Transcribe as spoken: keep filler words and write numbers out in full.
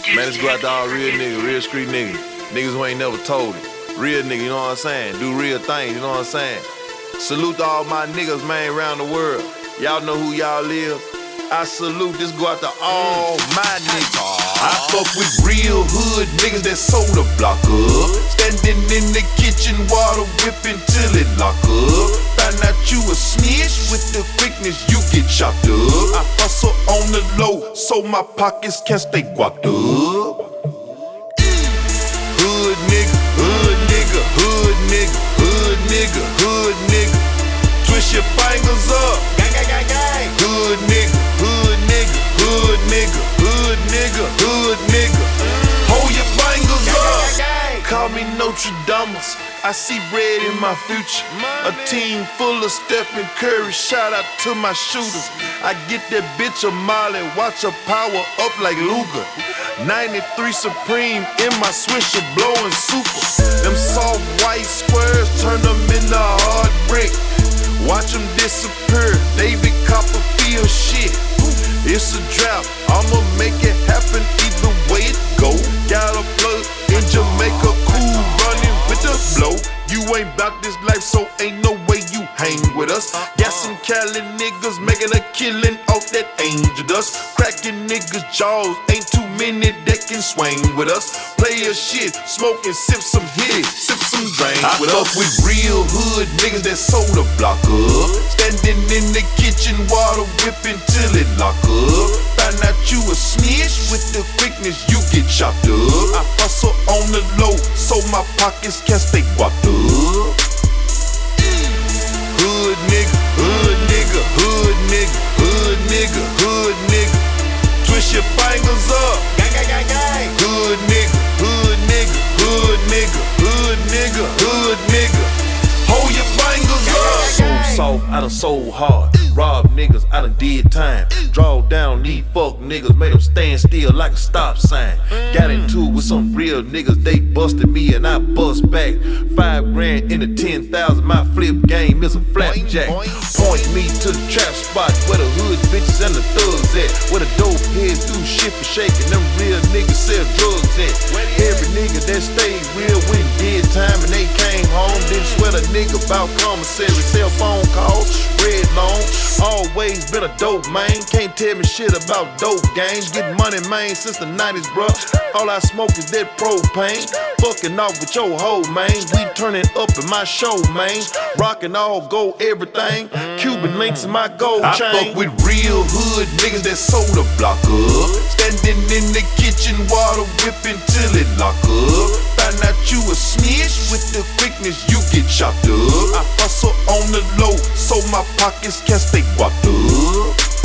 Man, let's go out to all real niggas, real street niggas. Niggas who ain't never told it. Real niggas, you know what I'm saying? Do real things, you know what I'm saying? Salute to all my niggas, man, around the world. Y'all know who y'all is. I salute, this go out to all my niggas. I fuck with real hood niggas that sold the block up. Standing in the kitchen, water whipping till it lock up. Find out you a snitch, with the quickness you get chopped up. I hustle on the low, so my pockets can stay guapped up. Hood nigga, hood nigga, hood nigga, hood nigga, hood nigga. Twist your fingers up. Gang, gang, gang, gang. Hood nigga, hood nigga, hood nigga, hood nigga, hood nigga. Hold your fingers up. Call me Notre Dame. I see red in my future. A team full of Stephen Curry. Shout out to my shooters. I get that bitch a Molly. Watch her power up like Luger. ninety-three Supreme in my Swisher blowing super. Them soft white squares turn them into hard brick. Watch them disappear. David Copperfield shit. It's a drought. I'ma make it happen either way it go. Got a plug in Jamaica, cool running with the flow. You ain't bout this life, so ain't no way you hang with us. Got some Cali niggas making a killing off that angel dust. Cracking niggas' jaws, ain't too many that can swing with us. Play a shit, smoke and sip some hit, sip some drink with us. I fuck with real hood niggas that sold the block up. Standing in the kitchen, water whipping till it lock up. Find out you a snitch, with the quickness you get chopped up. I hustle on the low, so my pockets can stay guapped up. Hood nigga, hood nigga, hood nigga, hood nigga, hood nigga. Twist your fingers up. Gang, gang, gang, gang. Hood nigga, hood nigga, hood nigga, hood nigga, hood nigga. Hold your fingers up. So soft, I done sold hard. Rob niggas, I done did time. Draw down these fuck niggas, made them stand still like a stop sign. Got into it with some real niggas, they busted me and I bust back. Five grand into ten thousand, my flip game is a flapjack. Point me to the trap spot where the hood bitches and the thugs at. Where the dope heads do shit for shaking, them real niggas sell drugs at. Every nigga that stayed real when did time and they came home. Didn't sweat a nigga about commissary, cell phone calls, red long. Always been a dope man, can't tell me shit about dope games. Get money, man, since the nineties, bruh. All I smoke is that propane. Fucking off with your hoe, man. We turning up in my show, man. Rockin' all gold everything. Cuban links in my gold chain. I fuck with real hood niggas that sold the block up. Standing in the kitchen, water whipping till it lock up. Find out you a snitch, with the quickness you get chopped up. I hustle on the low, so my pockets can stay guapped up.